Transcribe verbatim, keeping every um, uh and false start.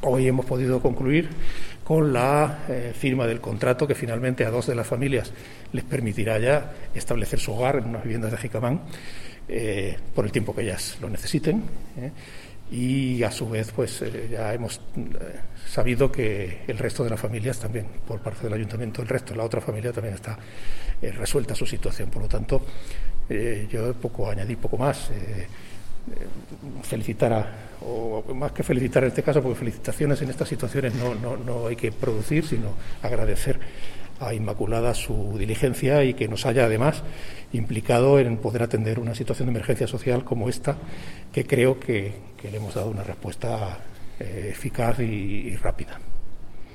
hoy hemos podido concluir con la eh, firma del contrato que finalmente a dos de las familias les permitirá ya establecer su hogar en unas viviendas de Jicamán eh, por el tiempo que ellas lo necesiten. Eh, y a su vez pues eh, ya hemos eh, sabido que el resto de las familias también, por parte del ayuntamiento, el resto de la otra familia también está eh, resuelta su situación. Por lo tanto, eh, yo poco añadí, poco más. Eh, eh, felicitar a, o más que felicitar en este caso, porque felicitaciones en estas situaciones no, no, no hay que producir, sino agradecer a Inmaculada su diligencia y que nos haya además implicado en poder atender una situación de emergencia social como esta, que creo que, que le hemos dado una respuesta eh, eficaz y, y rápida.